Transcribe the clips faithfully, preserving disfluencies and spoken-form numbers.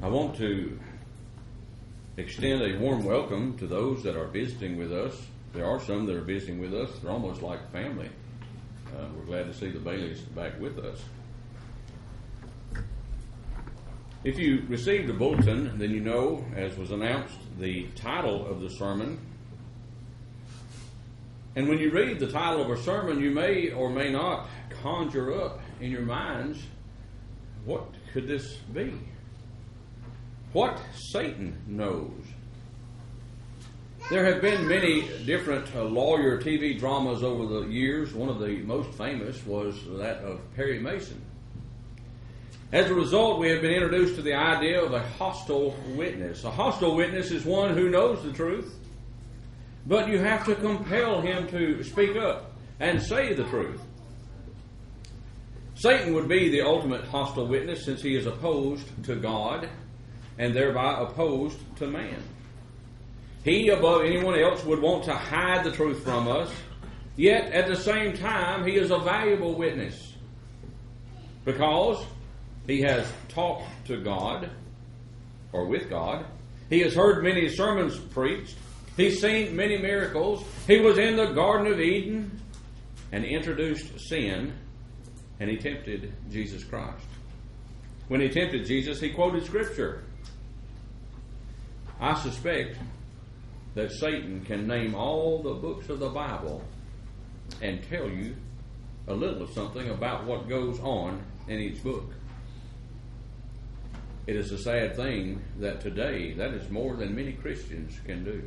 I want to extend a warm welcome to those that are visiting with us. There are some that are visiting with us. They're almost like family. Uh, we're glad to see the Baileys back with us. If you received a bulletin, then you know, as was announced, the title of the sermon. And when you read the title of a sermon, you may or may not conjure up in your minds, what could this be? What Satan knows. There have been many different uh, lawyer T V dramas over the years. One of the most famous was that of Perry Mason. As a result, we have been introduced to the idea of a hostile witness. A hostile witness is one who knows the truth, but you have to compel him to speak up and say the truth. Satan would be the ultimate hostile witness, since he is opposed to God and thereby opposed to man. He, above anyone else, would want to hide the truth from us, yet at the same time he is a valuable witness because he has talked to God or with God. He has heard many sermons preached. He's seen many miracles. He was in the Garden of Eden and introduced sin, and he tempted Jesus Christ. When he tempted Jesus, he quoted Scripture. I suspect that Satan can name all the books of the Bible and tell you a little of something about what goes on in each book. It is a sad thing that today that is more than many Christians can do.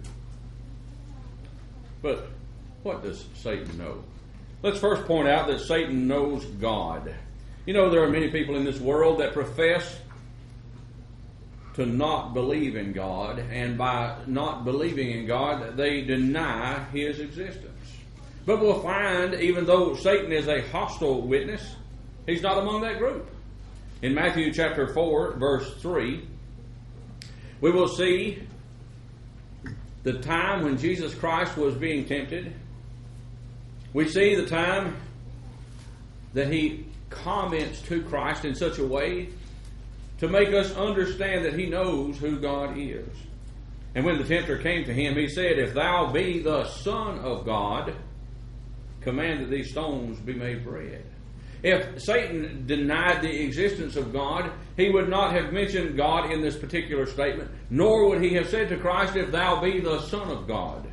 But what does Satan know? Let's first point out that Satan knows God. You know, there are many people in this world that profess to not believe in God, and by not believing in God, they deny His existence. But we'll find, even though Satan is a hostile witness, he's not among that group. In Matthew chapter four, verse three, we will see the time when Jesus Christ was being tempted. We see the time that he comments to Christ in such a way to make us understand that he knows who God is. And when the tempter came to him, he said, "If thou be the Son of God, command that these stones be made bread." If Satan denied the existence of God, he would not have mentioned God in this particular statement, nor would he have said to Christ, "If thou be the Son of God."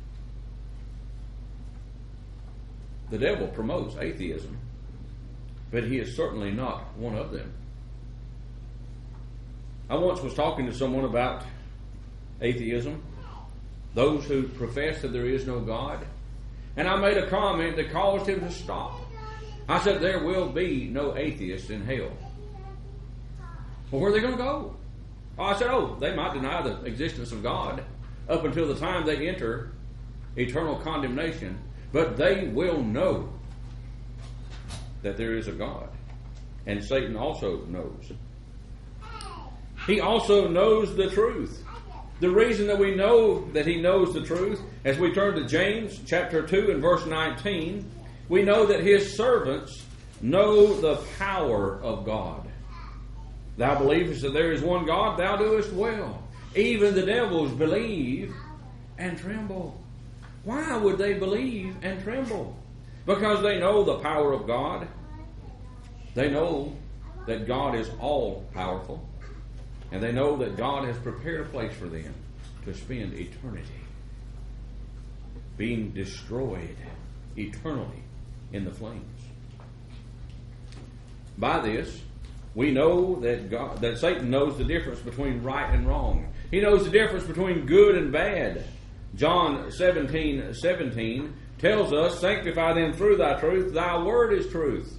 The devil promotes atheism, but he is certainly not one of them. I once was talking to someone about atheism, those who profess that there is no God, and I made a comment that caused him to stop. I said, there will be no atheists in hell. Well, where are they going to go? Oh, I said, oh, they might deny the existence of God up until the time they enter eternal condemnation, but they will know that there is a God. And Satan also knows. He also knows the truth. The reason that we know that he knows the truth, as we turn to James chapter two and verse nineteen, we know that his servants know the power of God. Thou believest that there is one God, thou doest well. Even the devils believe and tremble. Why would they believe and tremble? Because they know the power of God. They know that God is all-powerful. And they know that God has prepared a place for them to spend eternity, being destroyed eternally in the flames. By this, we know that God, that Satan knows the difference between right and wrong. He knows the difference between good and bad. John seventeen seventeen tells us, "Sanctify them through thy truth, thy word is truth."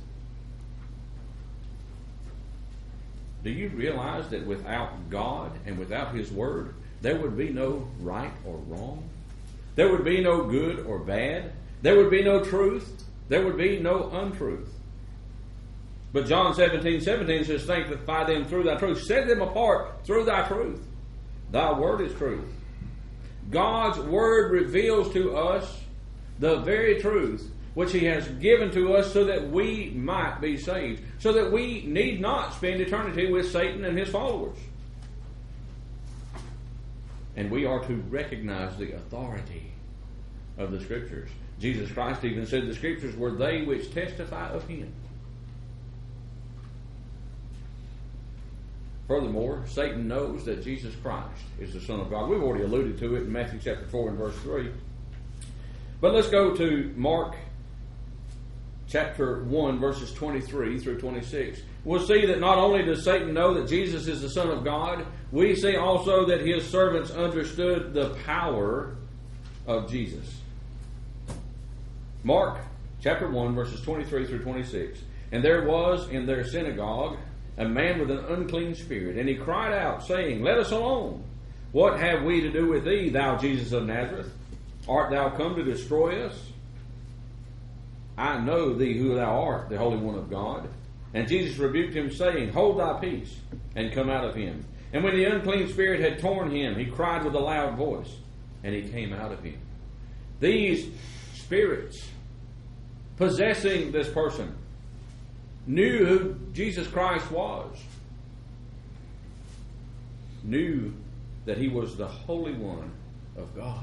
Do you realize that without God and without His Word, there would be no right or wrong? There would be no good or bad. There would be no truth. There would be no untruth. But John seventeen seventeen says, "Sanctify them through thy truth. Set them apart through thy truth. Thy word is truth." God's Word reveals to us the very truth which He has given to us so that we might be saved, so that we need not spend eternity with Satan and his followers. And we are to recognize the authority of the Scriptures. Jesus Christ even said the Scriptures were they which testify of Him. Furthermore, Satan knows that Jesus Christ is the Son of God. We've already alluded to it in Matthew chapter four and verse three. But let's go to Mark chapter one, verses twenty-three through twenty-six. We'll see that not only does Satan know that Jesus is the Son of God, we see also that his servants understood the power of Jesus. Mark chapter one, verses twenty-three through twenty-six. And there was in their synagogue a man with an unclean spirit, and he cried out, saying, Let us alone. What have we to do with thee, thou Jesus of Nazareth? Art thou come to destroy us? I know thee who thou art, the Holy One of God. And Jesus rebuked him, saying, Hold thy peace, and come out of him. And when the unclean spirit had torn him, he cried with a loud voice, and he came out of him. These spirits possessing this person knew who Jesus Christ was, knew that he was the Holy One of God.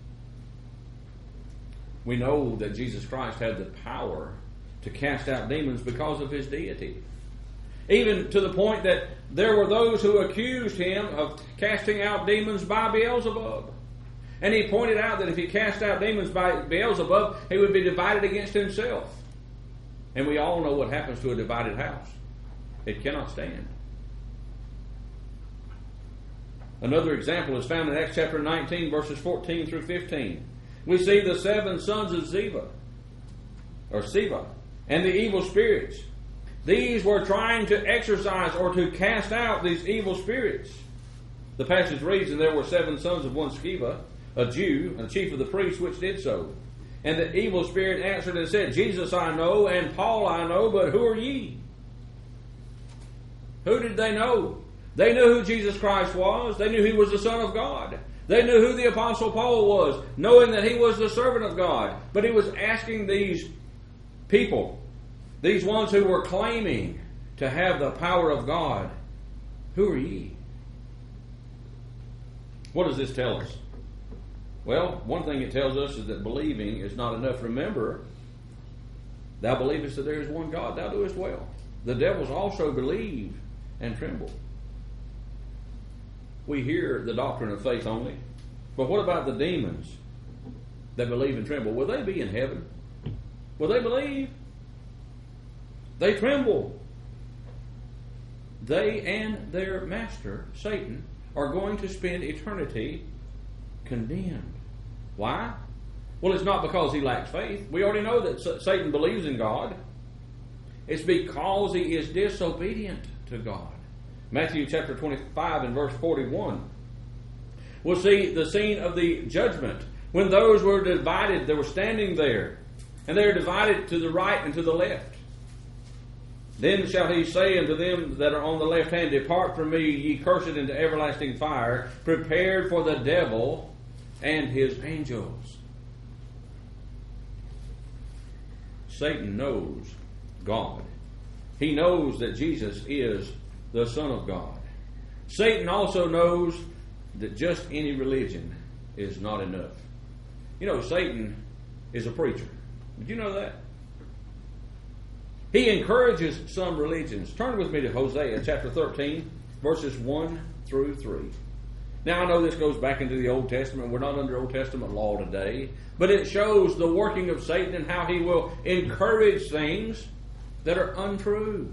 We know that Jesus Christ had the power to cast out demons because of his deity. Even to the point that there were those who accused him of casting out demons by Beelzebub. And he pointed out that if he cast out demons by Beelzebub, he would be divided against himself. And we all know what happens to a divided house. It cannot stand. Another example is found in Acts chapter nineteen, verses fourteen through fifteen. We see the seven sons of Ziva, or Siva, and the evil spirits. These were trying to exorcise or to cast out these evil spirits. The passage reads, And there were seven sons of one Sceva, a Jew, and chief of the priests, which did so. And the evil spirit answered and said, Jesus I know, and Paul I know, but who are ye? Who did they know? They knew who Jesus Christ was. They knew he was the Son of God. They knew who the Apostle Paul was, knowing that he was the servant of God. But he was asking these people, these ones who were claiming to have the power of God, who are ye? What does this tell us? Well, one thing it tells us is that believing is not enough. Remember, thou believest that there is one God, thou doest well. The devils also believe and tremble. We hear the doctrine of faith only. But what about the demons that believe and tremble? Will they be in heaven? Will they believe? They tremble. They and their master, Satan, are going to spend eternity condemned. Why? Well, it's not because he lacks faith. We already know that Satan believes in God. It's because he is disobedient to God. Matthew chapter twenty-five and verse forty-one. We'll see the scene of the judgment. When those were divided, they were standing there. And they are divided to the right and to the left. Then shall he say unto them that are on the left hand, Depart from me, ye cursed, into everlasting fire, prepared for the devil and his angels. Satan knows God. He knows that Jesus is the Son of God. Satan also knows that just any religion is not enough. You know, Satan is a preacher. Did you know that? He encourages some religions. Turn with me to Hosea chapter thirteen, verses one through three. Now, I know this goes back into the Old Testament. We're not under Old Testament law today. But it shows the working of Satan and how he will encourage things that are untrue.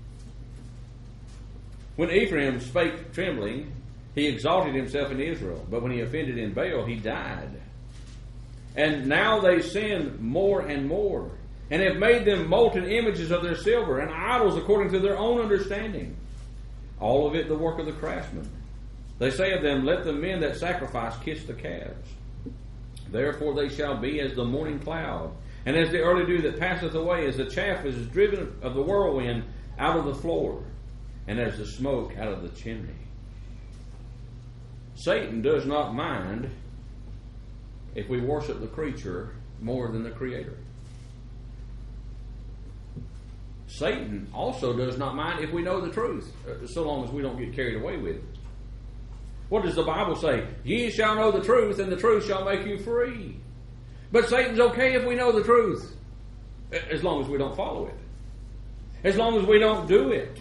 When Ephraim spake trembling, he exalted himself in Israel. But when he offended in Baal, he died. And now they sin more and more, and have made them molten images of their silver, and idols according to their own understanding. All of it the work of the craftsman. They say of them, Let the men that sacrifice kiss the calves. Therefore they shall be as the morning cloud, and as the early dew that passeth away, as the chaff is driven of the whirlwind out of the floor, and as the smoke out of the chimney. Satan does not mind if we worship the creature more than the Creator. Satan also does not mind if we know the truth, so long as we don't get carried away with it. What does the Bible say? Ye shall know the truth, and the truth shall make you free. But Satan's okay if we know the truth, as long as we don't follow it. As long as we don't do it.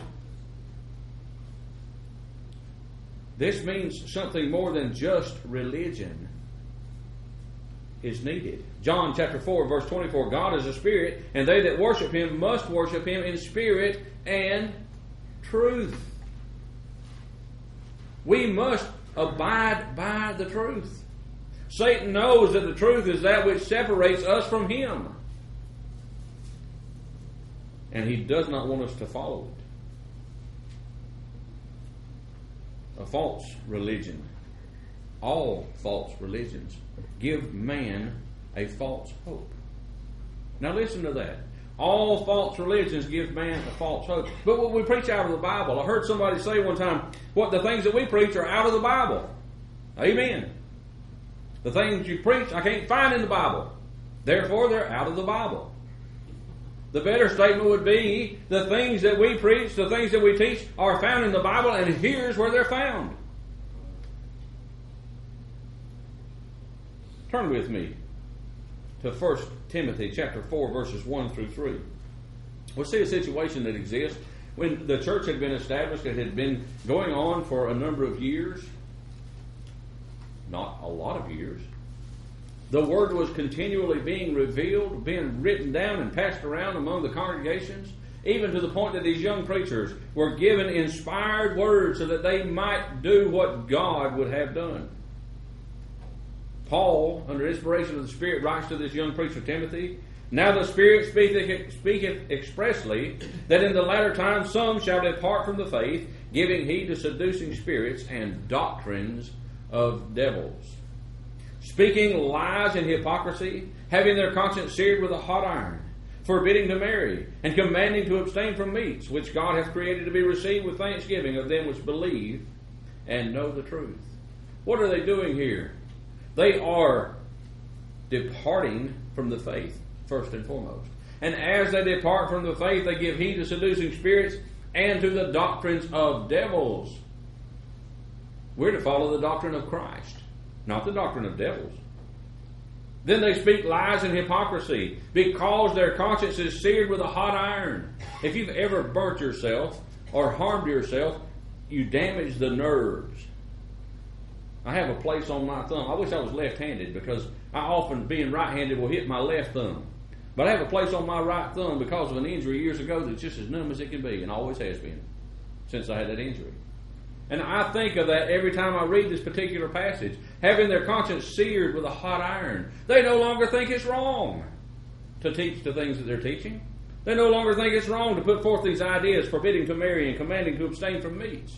This means something more than just religion is needed. John chapter four, verse twenty-four, God is a spirit, and they that worship Him must worship Him in spirit and truth. We must abide by the truth. Satan knows that the truth is that which separates us from Him. And he does not want us to follow it. A false religion, all false religions, give man a false hope. Now listen to that. All false religions give man a false hope. But what we preach out of the Bible, I heard somebody say one time, what the things that we preach are out of the Bible. Amen. The things you preach, I can't find in the Bible. Therefore, they're out of the Bible. The better statement would be, the things that we preach, the things that we teach, are found in the Bible, and here's where they're found. Turn with me to First Timothy chapter four, verses one through three. We'll see a situation that exists when the church had been established. It had been going on for a number of years. Not a lot of years. The Word was continually being revealed, being written down and passed around among the congregations, even to the point that these young preachers were given inspired words so that they might do what God would have done. Paul, under inspiration of the Spirit, writes to this young preacher Timothy, Now the Spirit speaketh, speaketh expressly, that in the latter times some shall depart from the faith, giving heed to seducing spirits and doctrines of devils, speaking lies and hypocrisy, having their conscience seared with a hot iron, forbidding to marry, and commanding to abstain from meats, which God hath created to be received with thanksgiving of them which believe and know the truth. What are they doing here? They are departing from the faith, first and foremost. And as they depart from the faith, they give heed to seducing spirits and to the doctrines of devils. We're to follow the doctrine of Christ, not the doctrine of devils. Then they speak lies and hypocrisy, because their conscience is seared with a hot iron. If you've ever burnt yourself or harmed yourself, you damage the nerves. I have a place on my thumb. I wish I was left-handed, because I often, being right-handed, will hit my left thumb. But I have a place on my right thumb because of an injury years ago that's just as numb as it can be, and always has been since I had that injury. And I think of that every time I read this particular passage. Having their conscience seared with a hot iron. They no longer think it's wrong to teach the things that they're teaching. They no longer think it's wrong to put forth these ideas, forbidding to marry and commanding to abstain from meats.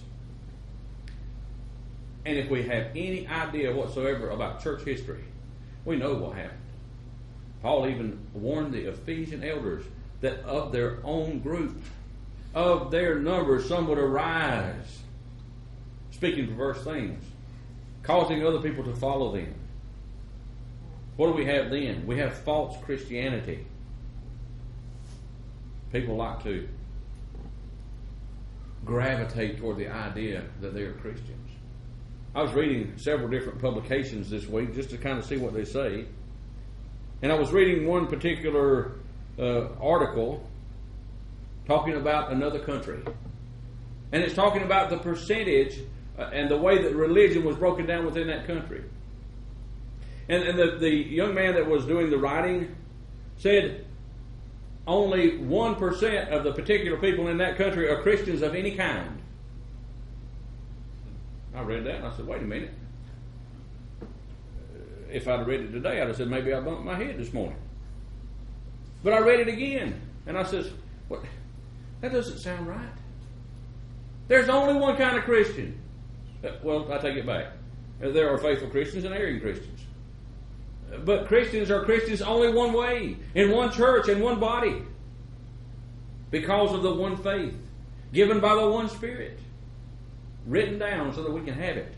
And if we have any idea whatsoever about church history, we know what happened. Paul even warned the Ephesian elders that of their own group, of their numbers, some would arise, speaking perverse things, causing other people to follow them. What do we have then? We have false Christianity. People like to gravitate toward the idea that they are Christians. I was reading several different publications this week just to kind of see what they say. And I was reading one particular uh, article talking about another country. And it's talking about the percentage uh, and the way that religion was broken down within that country. And, and the, the young man that was doing the writing said only one percent of the particular people in that country are Christians of any kind. I read that and I said, wait a minute. If I'd have read it today, I'd have said, maybe I bumped my head this morning. But I read it again, and I says, what? That doesn't sound right. There's only one kind of Christian. Well, I take it back. There are faithful Christians and erring Christians. But Christians are Christians only one way, in one church, in one body, because of the one faith, given by the one Spirit, written down so that we can have it.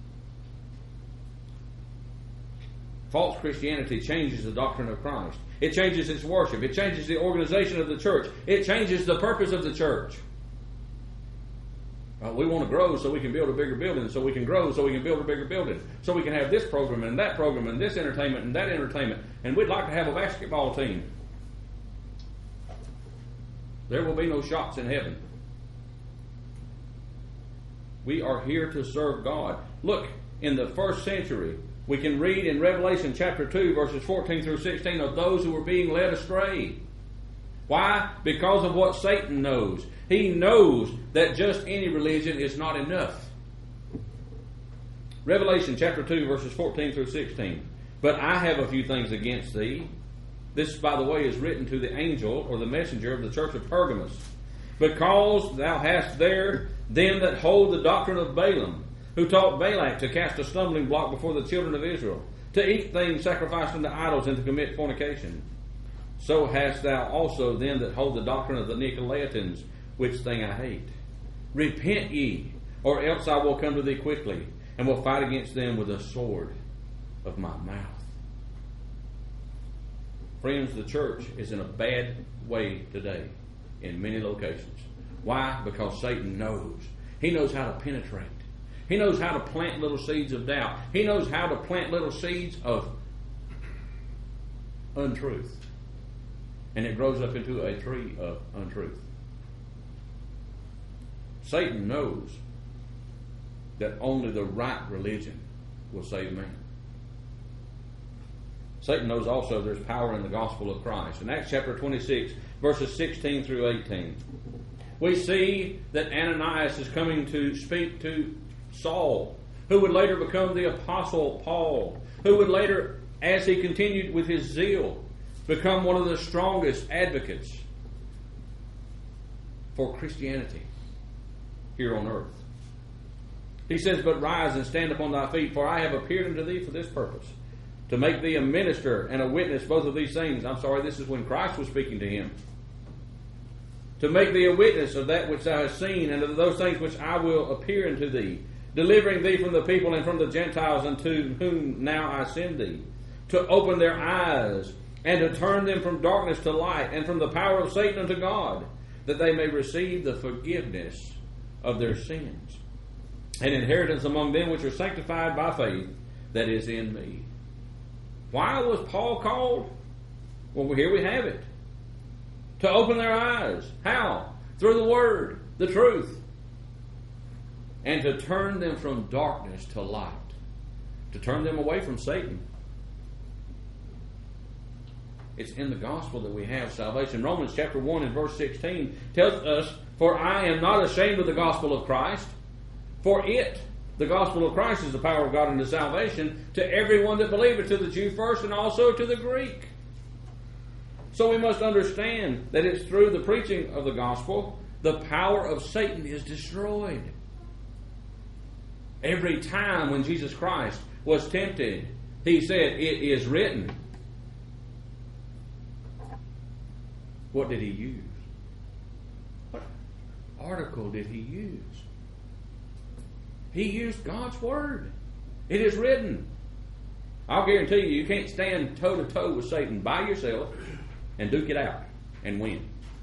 False Christianity changes the doctrine of Christ. It changes its worship. It changes the organization of the church. It changes the purpose of the church. Uh, we want to grow so we can build a bigger building, so we can grow so we can build a bigger building, so we can have this program and that program and this entertainment and that entertainment, and we'd like to have a basketball team. There will be no shots in heaven. We are here to serve God. Look, in the first century, we can read in Revelation chapter two, verses fourteen through sixteen, of those who were being led astray. Why? Because of what Satan knows. He knows that just any religion is not enough. Revelation chapter two, verses fourteen through sixteen. But I have a few things against thee. This, by the way, is written to the angel or the messenger of the church of Pergamos. Because thou hast there them that hold the doctrine of Balaam, who taught Balak to cast a stumbling block before the children of Israel, to eat things sacrificed unto idols, and to commit fornication. So hast thou also them that hold the doctrine of the Nicolaitans, which thing I hate. Repent ye, or else I will come to thee quickly, and will fight against them with a sword of my mouth. Friends, the church is in a bad way today in many locations. Why? Because Satan knows. He knows how to penetrate. He knows how to plant little seeds of doubt. He knows how to plant little seeds of untruth. And it grows up into a tree of untruth. Satan knows that only the right religion will save man. Satan knows also there's power in the gospel of Christ. In Acts chapter twenty-six, verses sixteen through eighteen, we see that Ananias is coming to speak to Saul, who would later become the apostle Paul, who would later, as he continued with his zeal, become one of the strongest advocates for Christianity here on earth. He says, But rise and stand upon thy feet, for I have appeared unto thee for this purpose, to make thee a minister and a witness both of these things. I'm sorry, this is when Christ was speaking to him. To make thee a witness of that which thou hast seen, and of those things which I will appear unto thee, delivering thee from the people and from the Gentiles, unto whom now I send thee, to open their eyes, and to turn them from darkness to light, and from the power of Satan unto God, that they may receive the forgiveness of their sins, and inheritance among them which are sanctified by faith that is in me. Why was Paul called? Well, here we have it. To open their eyes. How? Through the Word, the truth. And to turn them from darkness to light. To turn them away from Satan. It's in the gospel that we have salvation. Romans chapter one and verse sixteen tells us, For I am not ashamed of the gospel of Christ, for it, the gospel of Christ, is the power of God unto salvation to everyone that believeth, to the Jew first and also to the Greek. So we must understand that it's through the preaching of the gospel the power of Satan is destroyed. Every time when Jesus Christ was tempted, he said, It is written. What did he use? What article did he use? He used God's Word. It is written. I'll guarantee you, you can't stand toe to toe with Satan by yourself and duke it out and win.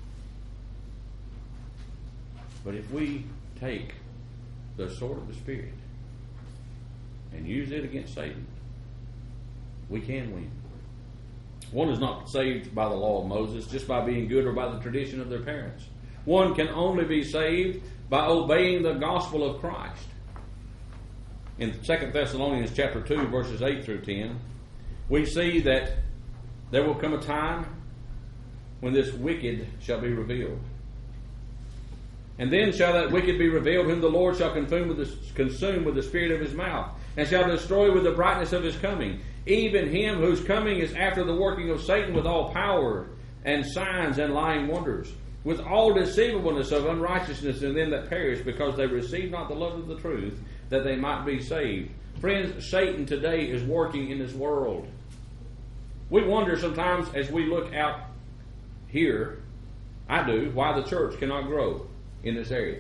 But if we take the sword of the Spirit and use it against Satan, we can win. One is not saved by the law of Moses, just by being good or by the tradition of their parents. One can only be saved by obeying the gospel of Christ. In Second Thessalonians chapter two, verses eight through ten, we see that there will come a time when this wicked shall be revealed. And then shall that wicked be revealed, whom the Lord shall consume with the, consume with the spirit of his mouth, and shall destroy with the brightness of his coming, even him whose coming is after the working of Satan with all power and signs and lying wonders, with all deceivableness of unrighteousness in them that perish, because they receive not the love of the truth, that they might be saved. Friends, Satan today is working in this world. We wonder sometimes as we look out here, I do, why the church cannot grow in this area.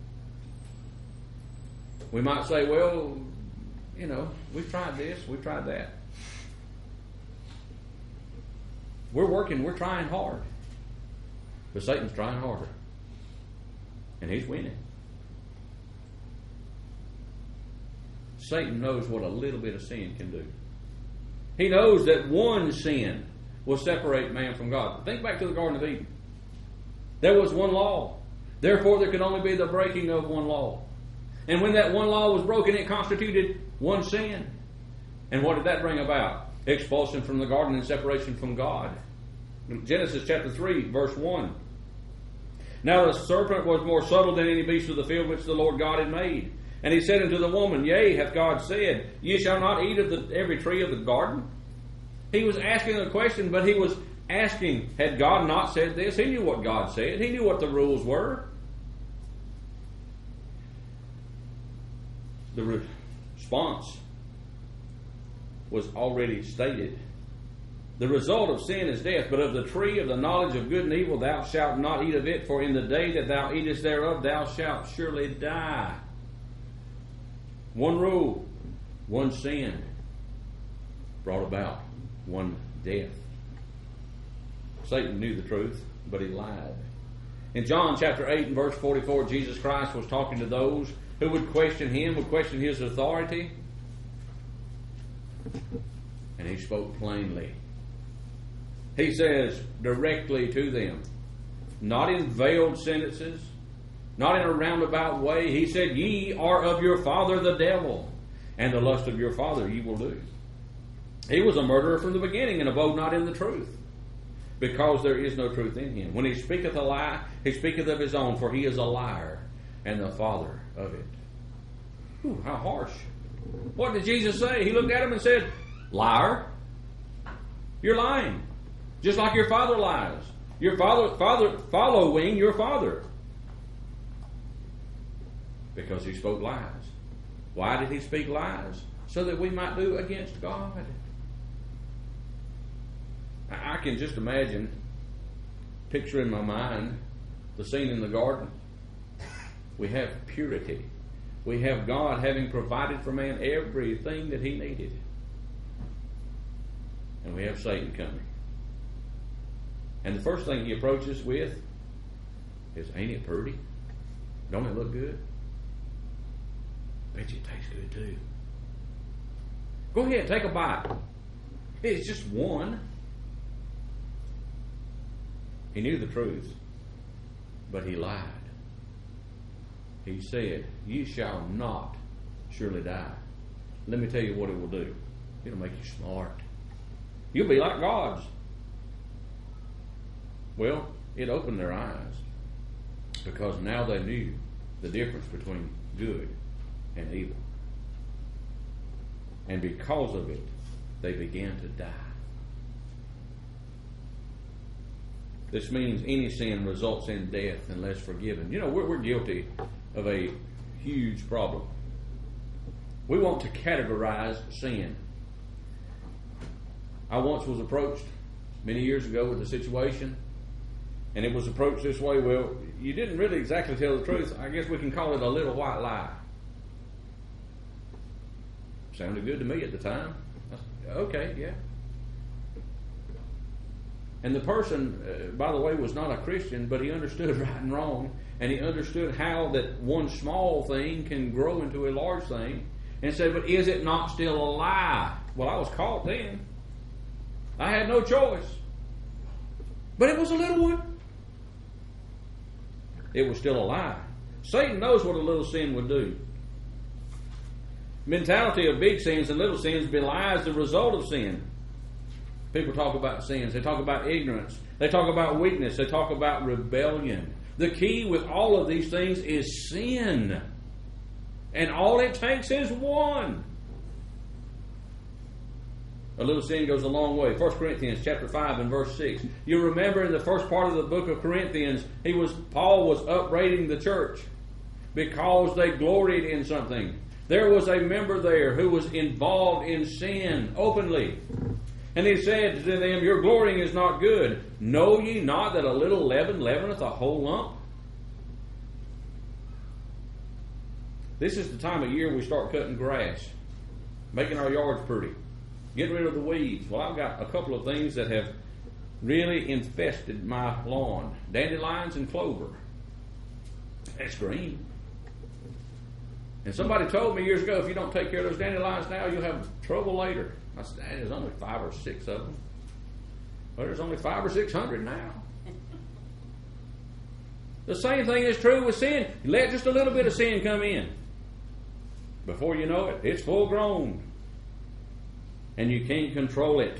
We might say, well, you know, we've tried this, we've tried that. We're working, we're trying hard. But Satan's trying harder. And he's winning. Satan knows what a little bit of sin can do. He knows that one sin will separate man from God. Think back to the Garden of Eden. There was one law. Therefore, there could only be the breaking of one law. And when that one law was broken, it constituted one sin. And what did that bring about? Expulsion from the garden and separation from God. Genesis chapter three, verse one. Now the serpent was more subtle than any beast of the field which the Lord God had made. And he said unto the woman, Yea, hath God said, Ye shall not eat of the, every tree of the garden? He was asking a question, but he was asking, had God not said this? He knew what God said. He knew what the rules were. The response was already stated. The result of sin is death, but of the tree of the knowledge of good and evil thou shalt not eat of it, for in the day that thou eatest thereof thou shalt surely die. One rule, one sin brought about one death. Satan knew the truth, but he lied. In John chapter eight and verse forty-four, Jesus Christ was talking to those who would question him, would question his authority. And he spoke plainly. He says directly to them, not in veiled sentences, not in a roundabout way. He said, Ye are of your father the devil, and the lust of your father ye will do. He was a murderer from the beginning, and abode not in the truth, because there is no truth in him. When he speaketh a lie, he speaketh of his own, for he is a liar, and the father of it. Ooh, how harsh. What did Jesus say? He looked at him and said, Liar, you're lying. Just like your father lies. Your father, father following your father. Because he spoke lies. Why did he speak lies? So that we might do against God. I can just imagine, picture in my mind, the scene in the garden. We have purity. We have God having provided for man everything that he needed. And we have Satan coming. And the first thing he approaches with is, ain't it pretty? Don't it look good? Bet you it tastes good too. Go ahead, take a bite. It's just one. He knew the truth, but he lied. He said, Ye shall not surely die. Let me tell you what it will do. It'll make you smart. You'll be like gods. Well, it opened their eyes, because now they knew the difference between good and evil. And because of it, they began to die. This means any sin results in death unless forgiven. You know, we're, we're guilty of a huge problem. We want to categorize sin. I once was approached many years ago with a situation, and it was approached this way. Well, you didn't really exactly tell the truth. I guess we can call it a little white lie. Sounded good to me at the time. I said, okay, yeah. And the person, uh, by the way, was not a Christian, but he understood right and wrong, and he understood how that one small thing can grow into a large thing, and said, but is it not still a lie? Well, I was caught then. I had no choice. But it was a little one. It was still a lie. Satan knows what a little sin would do. Mentality of big sins and little sins belies the result of sin. People talk about sins. They talk about ignorance. They talk about weakness. They talk about rebellion. The key with all of these things is sin. And all it takes is one. A little sin goes a long way. First Corinthians chapter five and verse six. You remember in the first part of the book of Corinthians, he was Paul was upbraiding the church because they gloried in something. There was a member there who was involved in sin openly. And he said to them, Your glorying is not good. Know ye not that a little leaven leaveneth a whole lump? This is the time of year we start cutting grass, making our yards pretty, getting rid of the weeds. Well, I've got a couple of things that have really infested my lawn. Dandelions and clover. That's green. And somebody told me years ago, if you don't take care of those dandelions now, you'll have trouble later. I said, there's only five or six of them. Well, there's only five or six hundred now. The same thing is true with sin. You let just a little bit of sin come in. Before you know it, it's full grown. And you can't control it.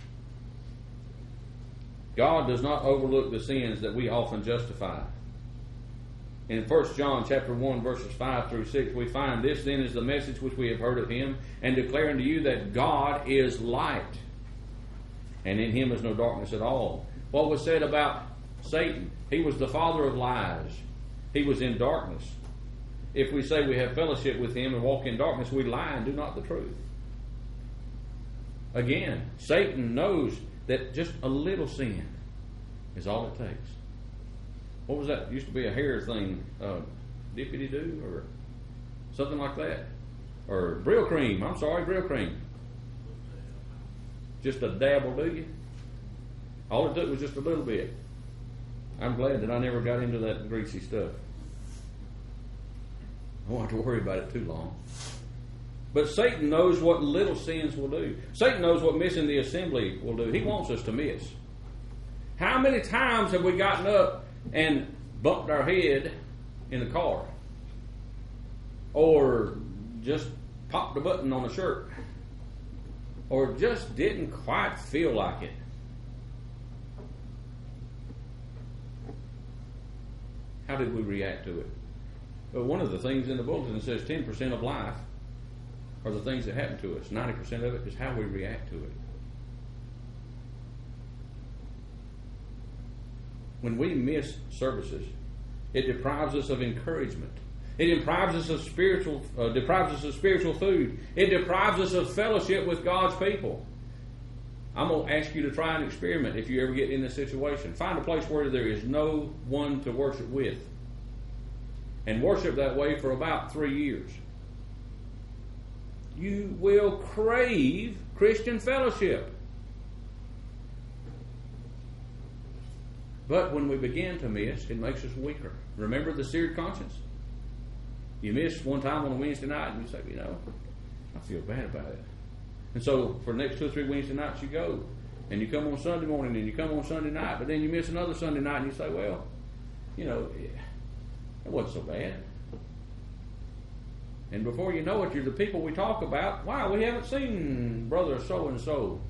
God does not overlook the sins that we often justify. In First John chapter one, verses five through six, we find, this then is the message which we have heard of him, and declare unto you that God is light, and in him is no darkness at all. What was said about Satan? He was the father of lies. He was in darkness. If we say we have fellowship with him and walk in darkness, we lie and do not the truth. Again, Satan knows that just a little sin is all it takes. What was that? It used to be a hair thing, uh, dippity-doo or something like that. Or Brill cream. I'm sorry, Brill cream. Just a dab will do you. All it took was just a little bit. I'm glad that I never got into that greasy stuff. I won't have to worry about it too long. But Satan knows what little sins will do. Satan knows what missing the assembly will do. He wants us to miss. How many times have we gotten up and bumped our head in the car? Or just popped a button on a shirt? Or just didn't quite feel like it? How did we react to it? Well, one of the things in the bulletin says ten percent of life are the things that happen to us. ninety percent of it is how we react to it. When we miss services, it deprives us of encouragement. It deprives us of spiritual, uh, deprives us of spiritual food. It deprives us of fellowship with God's people. I'm going to ask you to try an experiment if you ever get in this situation. Find a place where there is no one to worship with. And worship that way for about three years. You will crave Christian fellowship. But when we begin to miss, it makes us weaker. Remember the seared conscience? You miss one time on a Wednesday night and you say, you know, I feel bad about it. And so for the next two or three Wednesday nights you go. And you come on Sunday morning and you come on Sunday night. But then you miss another Sunday night and you say, well, you know, it wasn't so bad. And before you know it, you're the people we talk about. Wow, we haven't seen brother so-and-so.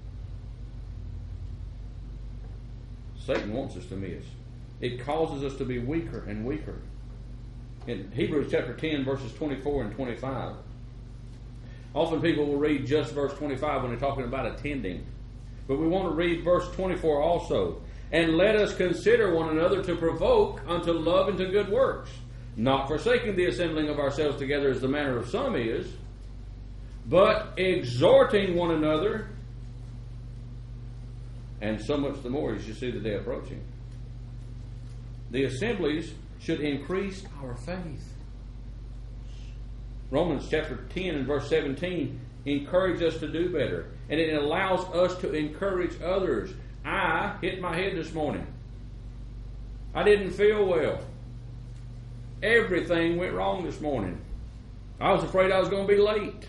Satan wants us to miss. It causes us to be weaker and weaker. In Hebrews chapter ten, verses twenty-four and twenty-five. Often people will read just verse twenty-five when they're talking about attending. But we want to read verse twenty-four also. And let us consider one another to provoke unto love and to good works, not forsaking the assembling of ourselves together as the manner of some is, but exhorting one another, and so much the more as you see the day approaching. The assemblies should increase our faith. Romans chapter ten and verse seventeen encourage us to do better, and it allows us to encourage others. I hit my head this morning. I didn't feel well. Everything went wrong this morning. I was afraid I was going to be late.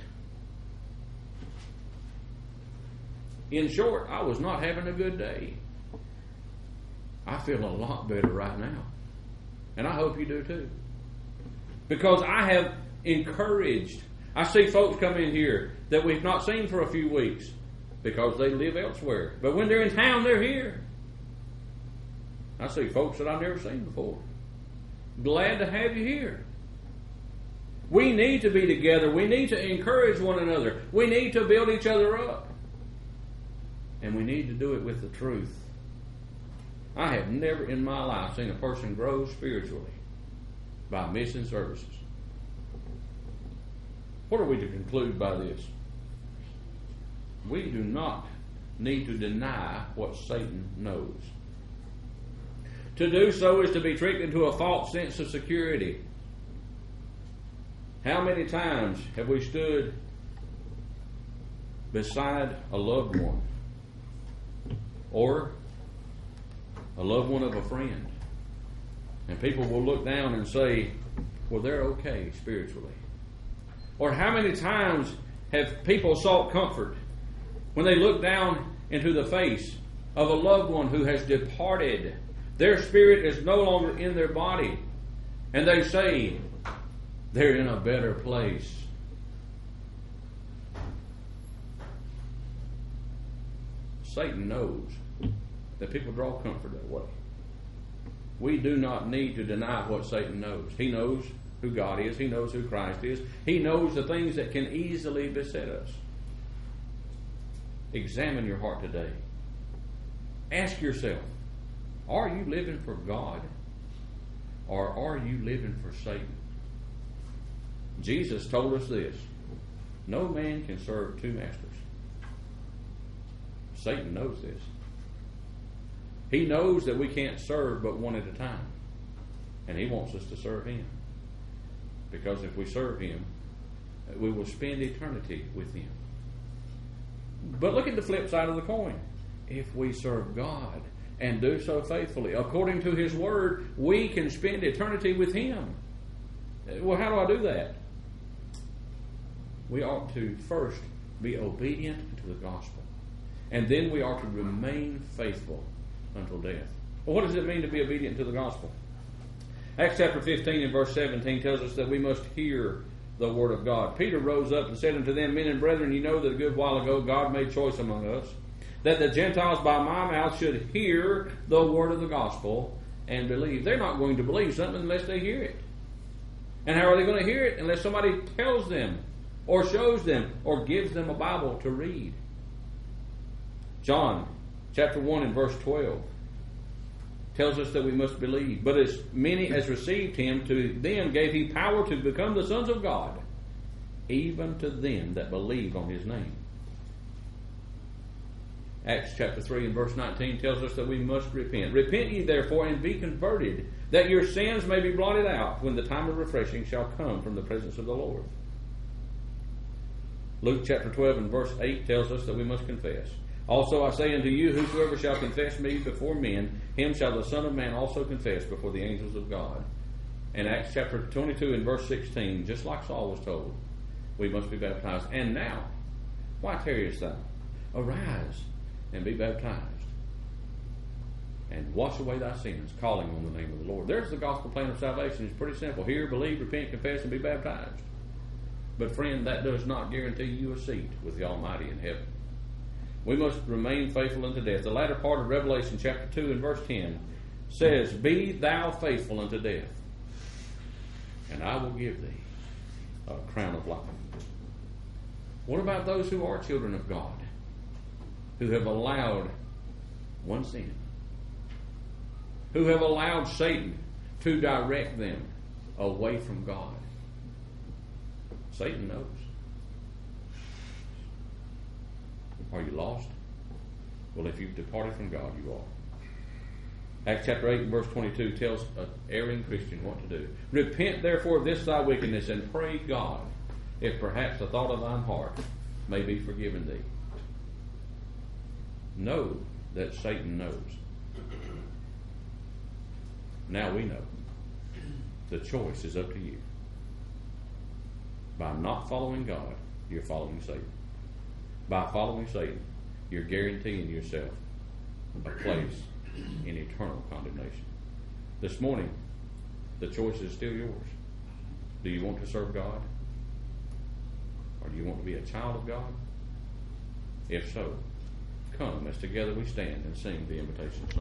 In short, I was not having a good day. I feel a lot better right now. And I hope you do too. Because I have encouraged. I see folks come in here that we've not seen for a few weeks because they live elsewhere. But when they're in town, they're here. I see folks that I've never seen before. Glad to have you here. We need to be together. We need to encourage one another. We need to build each other up. And we need to do it with the truth. I have never in my life seen a person grow spiritually by missing services. What are we to conclude by this? We do not need to deny what Satan knows. To do so is to be tricked into a false sense of security. How many times have we stood beside a loved one or a loved one of a friend, and people will look down and say, well, they're okay spiritually. Or how many times have people sought comfort when they look down into the face of a loved one who has departed? Their spirit is no longer in their body. And they say they're in a better place. Satan knows that people draw comfort that way. We do not need to deny what Satan knows. He knows who God is. He knows who Christ is. He knows the things that can easily beset us. Examine your heart today. Ask yourself, are you living for God, or are you living for Satan? Jesus told us this: no man can serve two masters. Satan knows this. He knows that we can't serve but one at a time. And he wants us to serve him. Because if we serve him, we will spend eternity with him. But look at the flip side of the coin. If we serve God and do so faithfully, according to his word, we can spend eternity with him. Well, how do I do that? We ought to first be obedient to the gospel. And then we are to remain faithful until death. Well, what does it mean to be obedient to the gospel? Acts chapter fifteen and verse seventeen tells us that we must hear the word of God. Peter rose up and said unto them, Men and brethren, you know that a good while ago God made choice among us, that the Gentiles by my mouth should hear the word of the gospel and believe. They're not going to believe something unless they hear it. And how are they going to hear it? Unless somebody tells them or shows them or gives them a Bible to read. John chapter one and verse twelve tells us that we must believe. But as many as received him, to them gave he power to become the sons of God, even to them that believe on his name. Acts chapter three and verse nineteen tells us that we must repent. Repent ye therefore and be converted, that your sins may be blotted out when the time of refreshing shall come from the presence of the Lord. Luke chapter twelve and verse eight tells us that we must confess. Also I say unto you, whosoever shall confess me before men, him shall the Son of Man also confess before the angels of God. And Acts chapter twenty-two and verse sixteen, just like Saul was told, we must be baptized. And now, why tarriest thou? Arise and be baptized, and wash away thy sins, calling on the name of the Lord. There's the gospel plan of salvation. It's pretty simple. Hear, believe, repent, confess, and be baptized. But friend, that does not guarantee you a seat with the Almighty in heaven. We must remain faithful unto death. The latter part of Revelation chapter two and verse ten says, Be thou faithful unto death, and I will give thee a crown of life. What about those who are children of God, who have allowed one sin, who have allowed Satan to direct them away from God? Satan knows. Are you lost? Well, if you've departed from God, you are. Acts chapter eight and verse twenty-two tells an erring Christian what to do. Repent therefore of this thy wickedness, and pray God, if perhaps the thought of thine heart may be forgiven thee. Know that Satan knows. Now we know. The choice is up to you. By not following God, you're following Satan. By following Satan, you're guaranteeing yourself a place in eternal condemnation. This morning, the choice is still yours. Do you want to serve God? Or do you want to be a child of God? If so, come as together we stand and sing the invitation song.